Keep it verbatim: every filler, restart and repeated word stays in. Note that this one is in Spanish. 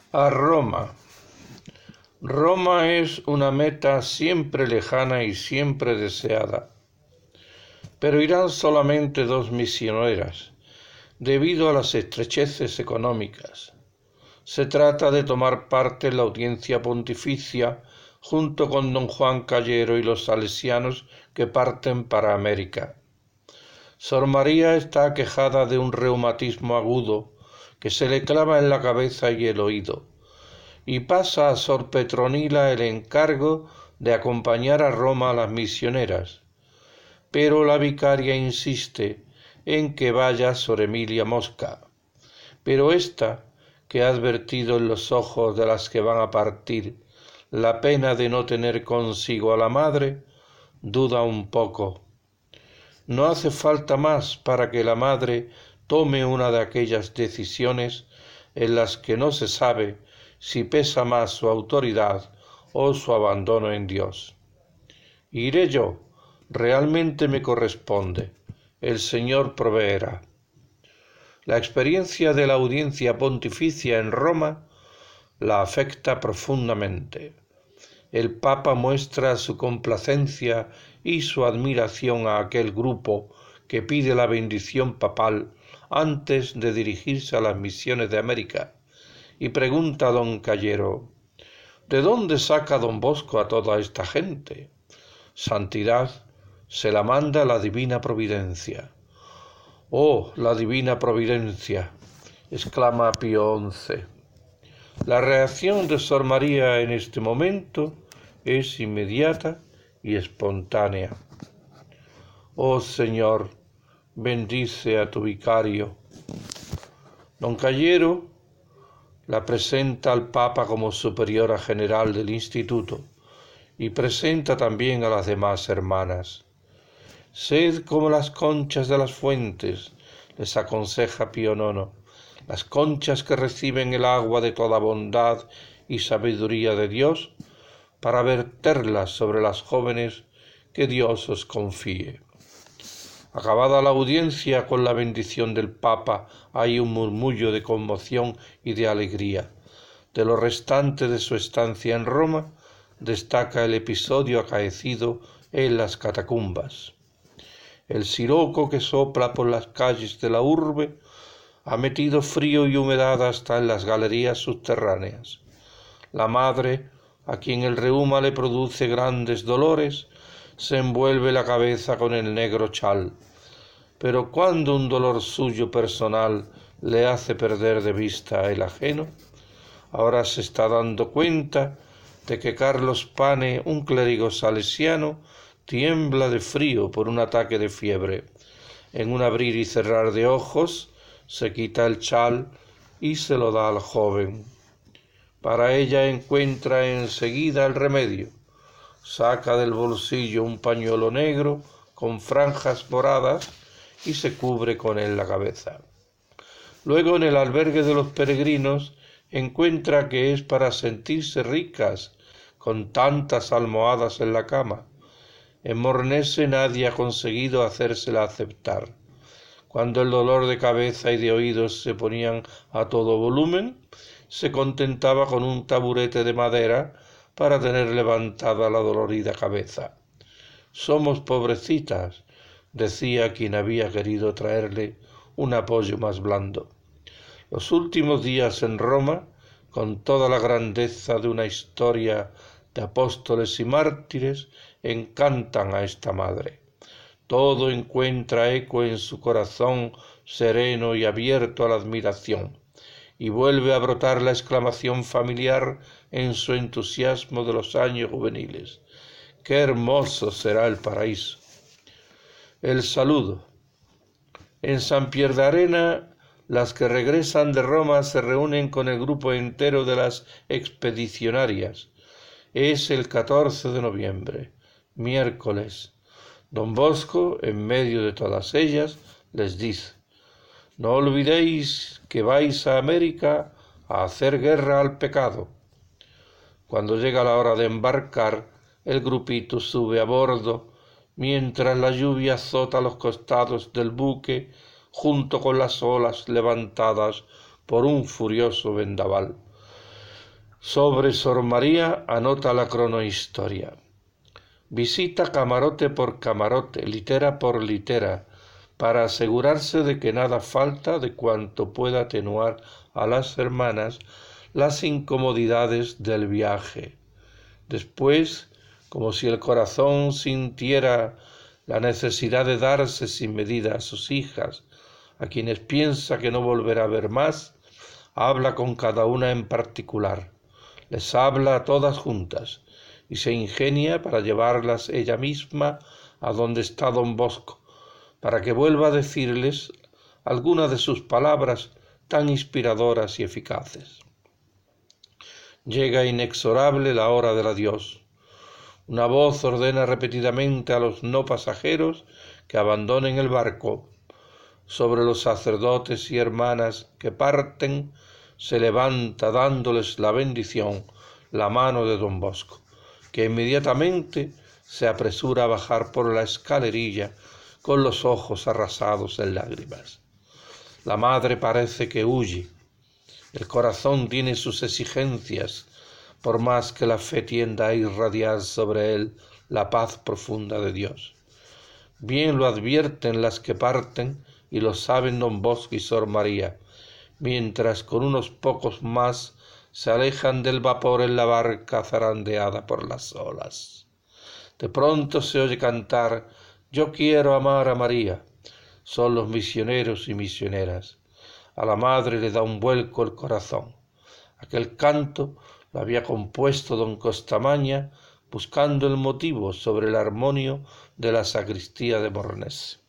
A Roma. Roma es una meta siempre lejana y siempre deseada, pero irán solamente dos misioneras, debido a las estrecheces económicas. Se trata de tomar parte en la audiencia pontificia junto con don Juan Callero y los salesianos que parten para América. Sor María está aquejada de un reumatismo agudo que se le clava en la cabeza y el oído, y pasa a Sor Petronila el encargo de acompañar a Roma a las misioneras, pero la vicaria insiste en que vaya Sor Emilia Mosca, pero ésta, que ha advertido en los ojos de las que van a partir la pena de no tener consigo a la madre, duda un poco. No hace falta más para que la madre tome una de aquellas decisiones en las que no se sabe si pesa más su autoridad o su abandono en Dios. Iré yo, realmente me corresponde, el Señor proveerá. La experiencia de la audiencia pontificia en Roma la afecta profundamente. El Papa muestra su complacencia y su admiración a aquel grupo que pide la bendición papal antes de dirigirse a las misiones de América, y pregunta a don Callero: ¿de dónde saca don Bosco a toda esta gente? Santidad, se la manda la divina providencia. ¡Oh, la divina providencia!, exclama Pío once. La reacción de Sor María en este momento es inmediata y espontánea. Oh Señor, bendice a tu vicario. Don Callero la presenta al Papa como superiora general del instituto y presenta también a las demás hermanas. Sed como las conchas de las fuentes, les aconseja Pío nono, las conchas que reciben el agua de toda bondad y sabiduría de Dios, para verterlas sobre las jóvenes que Dios os confíe. Acabada la audiencia con la bendición del Papa, hay un murmullo de conmoción y de alegría. De lo restante de su estancia en Roma, destaca el episodio acaecido en las catacumbas. El siroco que sopla por las calles de la urbe ha metido frío y humedad hasta en las galerías subterráneas. La madre, a quien el reuma le produce grandes dolores, se envuelve la cabeza con el negro chal. Pero cuando un dolor suyo personal le hace perder de vista el ajeno, ahora se está dando cuenta de que Carlos Pane, un clérigo salesiano, tiembla de frío por un ataque de fiebre. En un abrir y cerrar de ojos, se quita el chal y se lo da al joven. Para ella encuentra enseguida el remedio. Saca del bolsillo un pañuelo negro con franjas moradas y se cubre con él la cabeza. Luego, en el albergue de los peregrinos, encuentra que es para sentirse ricas con tantas almohadas en la cama. En Mornese nadie ha conseguido hacérsela aceptar. Cuando el dolor de cabeza y de oídos se ponían a todo volumen, se contentaba con un taburete de madera para tener levantada la dolorida cabeza. Somos pobrecitas, decía quien había querido traerle un apoyo más blando. Los últimos días en Roma, con toda la grandeza de una historia de apóstoles y mártires, encantan a esta madre. Todo encuentra eco en su corazón sereno y abierto a la admiración, y vuelve a brotar la exclamación familiar en su entusiasmo de los años juveniles: ¡qué hermoso será el paraíso! El saludo. En San Pierdarena, las que regresan de Roma se reúnen con el grupo entero de las expedicionarias. Es el catorce de noviembre, miércoles. Don Bosco, en medio de todas ellas, les dice: no olvidéis que vais a América a hacer guerra al pecado. Cuando llega la hora de embarcar, el grupito sube a bordo, mientras la lluvia azota los costados del buque junto con las olas levantadas por un furioso vendaval. Sobre Sor María anota la cronohistoria. Visita camarote por camarote, litera por litera, para asegurarse de que nada falta de cuanto pueda atenuar a las hermanas las incomodidades del viaje. Después, como si el corazón sintiera la necesidad de darse sin medida a sus hijas, a quienes piensa que no volverá a ver más, habla con cada una en particular, les habla a todas juntas, y se ingenia para llevarlas ella misma a donde está don Bosco, para que vuelva a decirles algunas de sus palabras tan inspiradoras y eficaces. Llega inexorable la hora del adiós. Una voz ordena repetidamente a los no pasajeros que abandonen el barco. Sobre los sacerdotes y hermanas que parten se levanta dándoles la bendición la mano de don Bosco, que inmediatamente se apresura a bajar por la escalerilla con los ojos arrasados en lágrimas. La madre parece que huye. El corazón tiene sus exigencias, por más que la fe tienda a irradiar sobre él la paz profunda de Dios. Bien lo advierten las que parten y lo saben don Bosco y Sor María, mientras con unos pocos más se alejan del vapor en la barca zarandeada por las olas. De pronto se oye cantar: «Yo quiero amar a María». Son los misioneros y misioneras. A la madre le da un vuelco el corazón. Aquel canto lo había compuesto don Costamaña buscando el motivo sobre el armonio de la sacristía de Mornés.